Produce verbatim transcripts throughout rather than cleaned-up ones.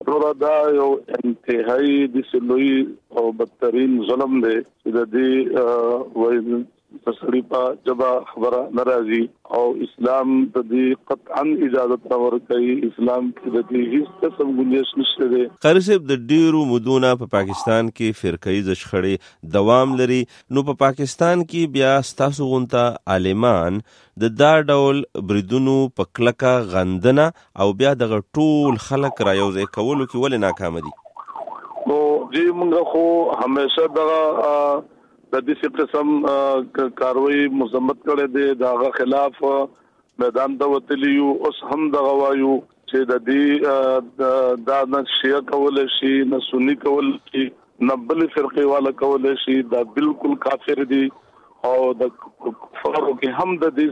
ګوره دا یو انتهایی د سلوي او بدترین ظلم دی چې د دې وایي تسړي په جبا خبره ناراضي او اسلام د دې قطعا اجازه تور کوي. اسلام کې د دې هیڅ قسم گنجائش نشته دی. قاری صاحب د ډیرو مدونه په پاکستان کې فرقه‌ایز شخړې دوام لري، نو په پاکستان کې بیا ستاسو غونته عالمان د دا ډول بریدونو په کلکه غندنه او بیا دغه ټول خلک را یوځای کولو کې ولې ناکام دي؟ نو جی موږ خو همیشه دغه د دې قسم کاروي مذمت کړي دي، دغه خلاف میدان ته وتلیو. اوس هم دغه وایو چې د دې دا نه شیعه کول شي، نه سنی کول شي، نه بل فرقه والا کول شي، دا بالکل کافر دي او د کفارو کې هم د دې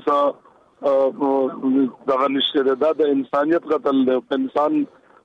سره دغه نشته. دا د انسانيت قتل دی. انسان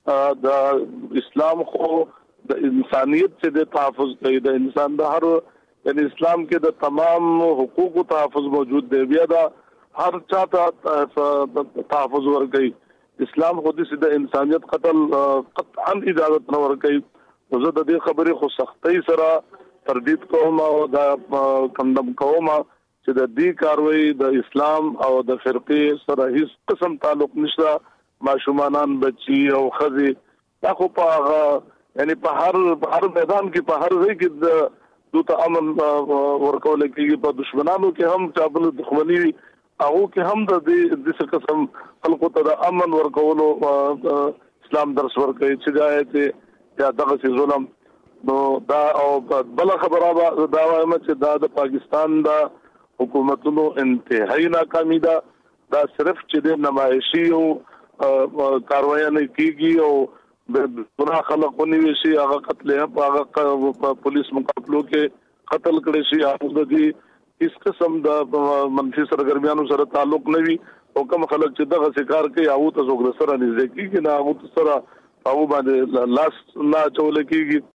د اسلام خو د انسانيت سے د تحفظ کوي، د انسان د هر یعنی اسلام کې د تمام حقوقو تحفظ موجود دی، بیا دا هر چا ته تحفظ ورکوي. اسلام خو د انسانيت قتل قطعا اجازه نه ورکوي. زه د دې خبرې خو سختۍ سره تردید کوم او دا کندم کوم چې د دې کاروي د اسلام او د فرقې سره هیڅ قسم تعلق نشته. ماشومان بچي او خزي دا خو په یعنی په هر هر میدان کې په هر ځای کې د دوته امن ورکول کېږي. په دشمنانو کې هم چابل دښمنی او کې هم د دې د څه قسم خلکو ته د امن ورکولو اسلام درس ورکوي چې دا یا دغه ظلم. نو دا او بل خبره دا وایم چې دا د پاکستان د حکومتونو انتهایی ناکامی ده. دا صرف چې د نمایشي او کاروایی نه کیږي او د خلکو نیوي شي، هغه قتل هغه پولیس مقابلو کې قتل کړي شي، هغه د دې هیڅ قسم د منفي سرګرمیانو سره تعلق نه وي. او کوم خلک چې دغه شکار کوي هغه ته څوک سره نږدې کیږي نه، هغه سره او باندې لاس نه چول کیږي.